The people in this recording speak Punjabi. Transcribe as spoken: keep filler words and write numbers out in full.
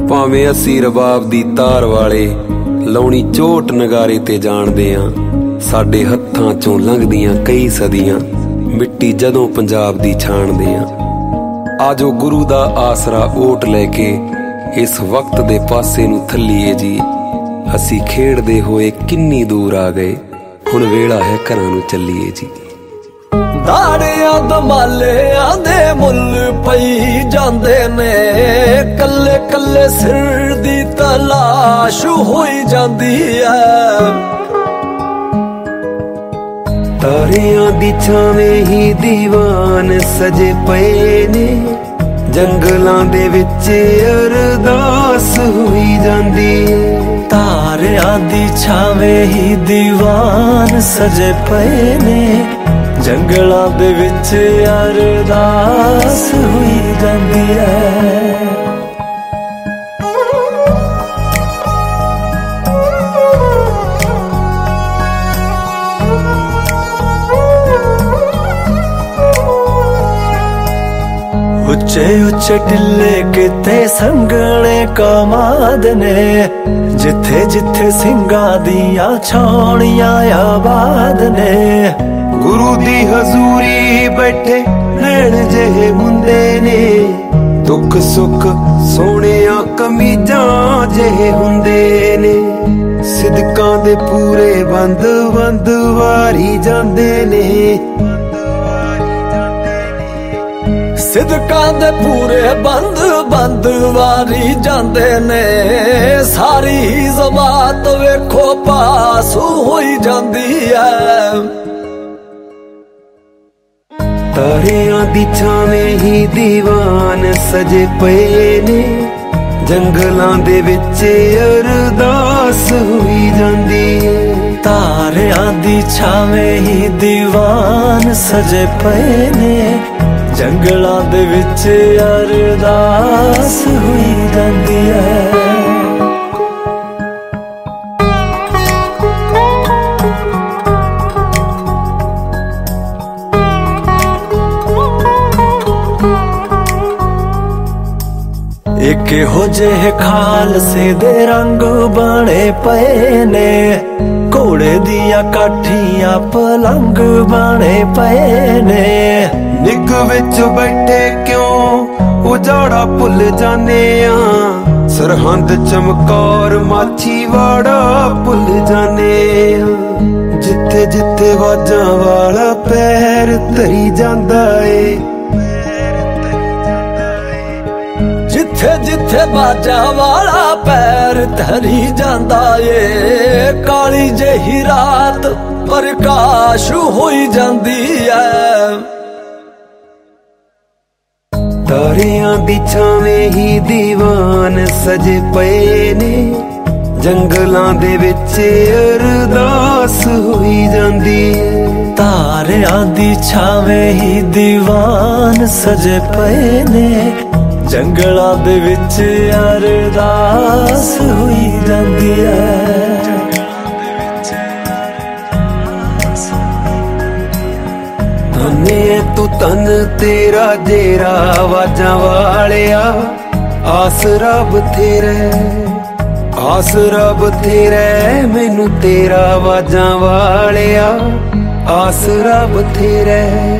ਭਾਵੇਂ ਅਸੀਂ ਰਬਾਬ ਦੀ ਤਾਰ ਵਾਲੇ ਲਾਉਣੀ ਝੋਟ ਨਗਾਰੇ ਤੇ ਜਾਣਦੇ ਆਂ। ਸਾਡੇ ਹੱਥਾਂ ਚੋਂ ਲੰਘਦੀਆਂ ਕਈ ਸਦੀਆਂ ਮਿੱਟੀ ਜਦੋਂ ਪੰਜਾਬ ਦੀ ਛਾਣਦੇ ਆਂ। ਆਜੋ ਗੁਰੂ ਦਾ ਆਸਰਾ ਓਟ ਲੈ ਕੇ ਇਸ ਵਕਤ ਦੇ ਪਾਸੇ ਨੂੰ ਥੱਲੀਏ ਜੀ। ਅਸੀਂ ਖੇਡਦੇ ਹੋਏ ਕਿੰਨੀ ਦੂਰ ਆ ਗਏ, ਹੁਣ ਵੇਲਾ ਹੈ ਘਰਾਂ ਨੂੰ ਚੱਲੀਏ ਜੀ। ਦਾੜਿਆਂ ਦਮਾਲਿਆਂ ਦੇ ਮੁੱਲ ਪਈ ਜਾਂਦੇ ਨੇ, ਕੱਲੇ ਕੱਲੇ ਸਿਰ ਦੀ ਤਲਾਸ਼ ਹੋਈ ਜਾਂਦੀ ਐ। ਤਾਰਿਆਂ ਦੀ ਛਾਵੇਂ ਹੀ ਦੀਵਾਨ ਸਜੇ ਪਏ ਨੇ, ਜੰਗਲਾਂ ਦੇ ਵਿੱਚ ਅਰਦਾਸ ਹੋਈ ਜਾਂਦੀ ਏ। ਤਾਰਿਆਂ ਦੀ ਛਾਵੇਂ ਹੀ ਦੀਵਾਨ ਸਜੇ ਪਏ ਨੇ, ਜੰਗਲਾਂ ਦੇ ਵਿੱਚ ਅਰਦਾਸ ਹੋਈ ਜਾਂਦੀ ਐ। ਉੱਚੇ ਉੱਚੇ ਟਿੱਲੇ ਕਿਤੇ ਸੰਘਣੇ ਕਮਾਦ ਨੇ, ਜਿੱਥੇ ਜਿੱਥੇ ਸਿੰਘਾਂ ਦੀਆਂ ਛਾਉਣੀਆਂ ਆਬਾਦ ਨੇ। ਗੁਰੂ ਦੀ ਹਜ਼ੂਰੀ ਬੈਠੇ ਨੈਣ ਜਿਹੇ ਹੁੰਦੇ ਨੇ, ਦੁੱਖ ਸੁੱਖ ਸੋਹਣਿਆਂ ਕਮੀਜ਼ਾਂ ਜਿਹੇ ਹੁੰਦੇ ਨੇ। ਸਿਦਕਾਂ ਦੇ ਪੂਰੇ ਬੰਦ ਬੰਦ ਵਾਰੀ ਜਾਂਦੇ ਨੇ, ਸਿਦਕਾਂ ਦੇ ਪੂਰੇ ਬੰਦ ਬੰਦ ਵਾਰੀ ਜਾਂਦੇ ਨੇ। ਸਾਰੀ ਜ਼ਮਾਤ ਵੇਖੋ ਪਾਸ ਹੋਈ ਜਾਂਦੀ ਐ। ਤਾਰਿਆਂ ਦੀ ਛਾਵੇਂ ਹੀ ਦੀਵਾਨ ਸਜੇ ਪਏ ਨੇ, ਜੰਗਲਾਂ ਦੇ ਵਿੱਚ ਅਰਦਾਸ ਹੋਈ ਜਾਂਦੀ ਏ। ਤਾਰਿਆਂ ਦੀ ਛਾਵੇਂ ਹੀ ਦੀਵਾਨ ਸਜੇ ਪਏ ਨੇ, ਜੰਗਲਾਂ ਦੇ ਵਿੱਚ ਅਰਦਾਸ ਹੋਈ ਜਾਂਦੀ ਐ। ਇੱਕ ਇਹੋ ਜਿਹੇ ਖਾਲਸੇ ਦੇ ਰੰਗ ਬਣੇ ਪਏ ਨੇ, ਘੋੜੇ ਦੀਆਂ ਕਾਠੀਆਂ ਪਲੰਗ ਬਣੇ ਪਏ ਨੇ। ਨਿੱਘ ਵਿੱਚ ਬੈਠੇ ਕਿਉਂ ਉਜਾੜਾ ਭੁੱਲ ਜਾਂਦੇ ਆ, ਸਰਹੰਦ ਚਮਕੌਰ ਮਾਛੀਵਾੜਾ ਭੁੱਲ ਜਾਂਦੇ ਆ। ਜਿੱਥੇ ਜਿੱਥੇ ਵਾਜਾਂ ਵਾਲਾ ਪੈਰ ਧਰੀ ਜਾਂਦਾ ਏ, ਜਿੱਥੇ ਜਿੱਥੇ ਬਾਜਾਂ ਵਾਲਾ ਪੈਰ ਧਰੀ ਜਾਂਦਾ ਏ। ਕਾਲੀ ਜਿਹੀ ਰਾਤ ਪ੍ਰਕਾਸ਼ ਹੋਈ ਜਾਂਦੀ ਐ। ਤਾਰਿਆਂ ਦੀ ਛਾਵੇਂ ਹੀ ਦੀਵਾਨ ਸਜੇ ਪਏ ਨੇ, ਜੰਗਲਾਂ ਦੇ ਵਿੱਚ ਅਰਦਾਸ ਹੋਈ ਜਾਂਦੀ ਏ। ਤਾਰਿਆਂ ਦੀ ਛਾਵੇਂ ਹੀ ਦੀਵਾਨ ਸਜੇ ਪਏ ਨੇ, ਜੰਗਲਾਂ ਦੇ ਵਿੱਚ ਅਰਦਾਸ ਹੋਈ ਜਾਂਦੀ ਐ। ਧੰਨੇ ਤੂੰ ਤਨ ਤੇਰਾ ਜੇਰਾ ਆਵਾਜ਼ਾਂ ਵਾਲਿਆ, ਆਸਰਾ ਬਥੇਰਾ ਆਸਰਾ ਬਥੇਰਾ ਮੈਨੂੰ ਤੇਰਾ ਆਵਾਜ਼ਾਂ ਵਾਲਿਆ, ਆਸਰਾ ਬਥੇਰਾ।